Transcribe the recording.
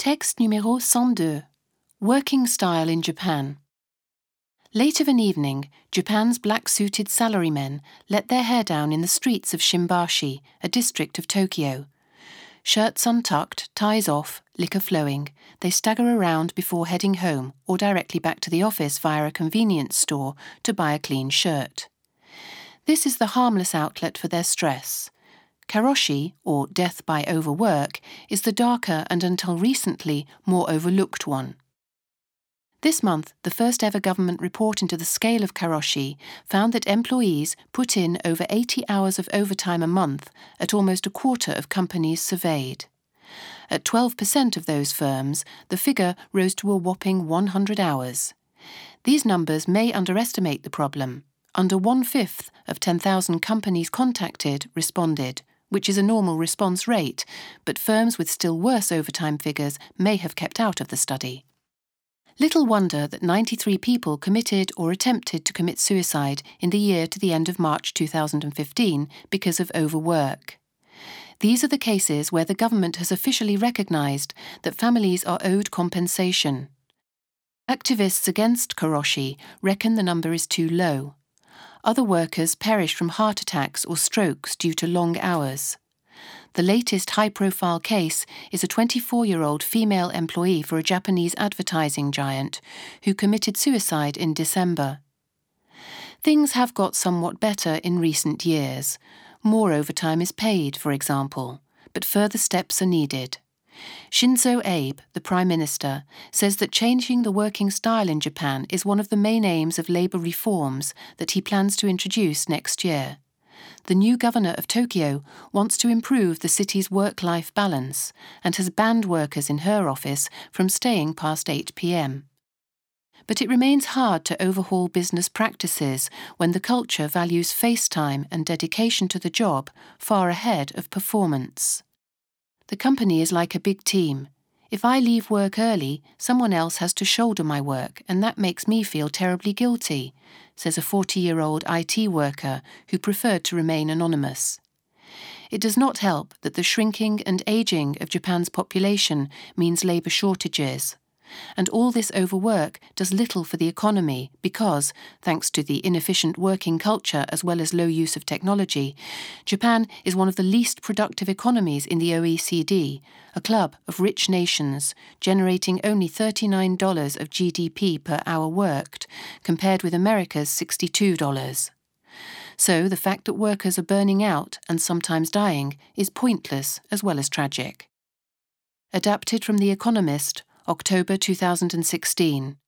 Texte numéro 102. Working style in Japan. Late of an evening, Japan's black-suited salarymen let their hair down in the streets of Shimbashi, a district of Tokyo. Shirts untucked, ties off, liquor flowing, they stagger around before heading home or directly back to the office via a convenience store to buy a clean shirt. This is the harmless outlet for their stress. Karoshi, or death by overwork, is the darker and until recently more overlooked one. This month, the first ever government report into the scale of karoshi found that employees put in over 80 hours of overtime a month at almost a quarter of companies surveyed. At 12% of those firms, the figure rose to a whopping 100 hours. These numbers may underestimate the problem. Under 1/5 of 10,000 companies contacted responded, which is a normal response rate, but firms with still worse overtime figures may have kept out of the study. Little wonder that 93 people committed or attempted to commit suicide in the year to the end of March 2015 because of overwork. These are the cases where the government has officially recognised that families are owed compensation. Activists against karoshi reckon the number is too low. Other workers perish from heart attacks or strokes due to long hours. The latest high-profile case is a 24-year-old female employee for a Japanese advertising giant who committed suicide in December. Things have got somewhat better in recent years. More overtime is paid, for example, but further steps are needed. Shinzo Abe, the Prime Minister, says that changing the working style in Japan is one of the main aims of labour reforms that he plans to introduce next year. The new governor of Tokyo wants to improve the city's work-life balance and has banned workers in her office from staying past 8 p.m. But it remains hard to overhaul business practices when the culture values face time and dedication to the job far ahead of performance. The company is like a big team. If I leave work early, someone else has to shoulder my work, and that makes me feel terribly guilty, says a 40-year-old IT worker who preferred to remain anonymous. It does not help that the shrinking and ageing of Japan's population means labour shortages. And all this overwork does little for the economy because, thanks to the inefficient working culture as well as low use of technology, Japan is one of the least productive economies in the OECD, a club of rich nations, generating only $39 of GDP per hour worked, compared with America's $62. So the fact that workers are burning out and sometimes dying is pointless as well as tragic. Adapted from The Economist, October 2016.